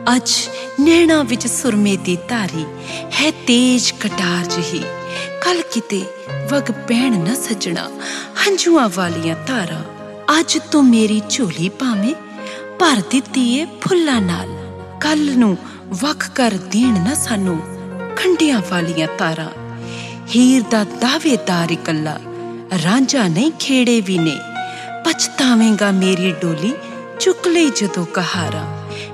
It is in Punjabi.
ਅੱਜ ਨੈਣਾ ਵਿੱਚ ਸੁਰਮੇ ਦੀ ਧਾਰੀ ਹੈ ਤੇਜ ਕਟਾਰ ਜਿਹੀ। ਕੱਲ ਕਿਤੇ ਵਗ ਪੈਣ ਨਾ ਸੱਜਣਾ ਹੰਝੂਆਂ ਵਾਲੀਆਂ ਧਾਰਾਂ। ਅੱਜ ਤੂੰ ਮੇਰੀ ਝੋਲੀ ਭਾਵੇਂ ਭਰ ਦਿੱਤੀ ਏ ਫੁੱਲਾਂ ਨਾਲ, ਕੱਲ ਨੂੰ ਵੱਖ ਕਰ ਦੇਣ ਨਾ ਸਾਨੂੰ ਖੰਡਿਆਂ ਵਾਲੀਆਂ ਤਾਰਾਂ। ਹੀਰ ਦਾ ਦਾਅਵੇਦਾਰ ਇਕੱਲਾ ਰਾਂਝਾ ਨਹੀਂ ਖੇੜੇ ਵੀ ਨੇ, ਪਛਤਾਵੇਂਗਾ ਮੇਰੀ ਡੋਲੀ ਚੁੱਕ ਲਈ ਜਦੋਂ ਕਹਾਰਾਂ।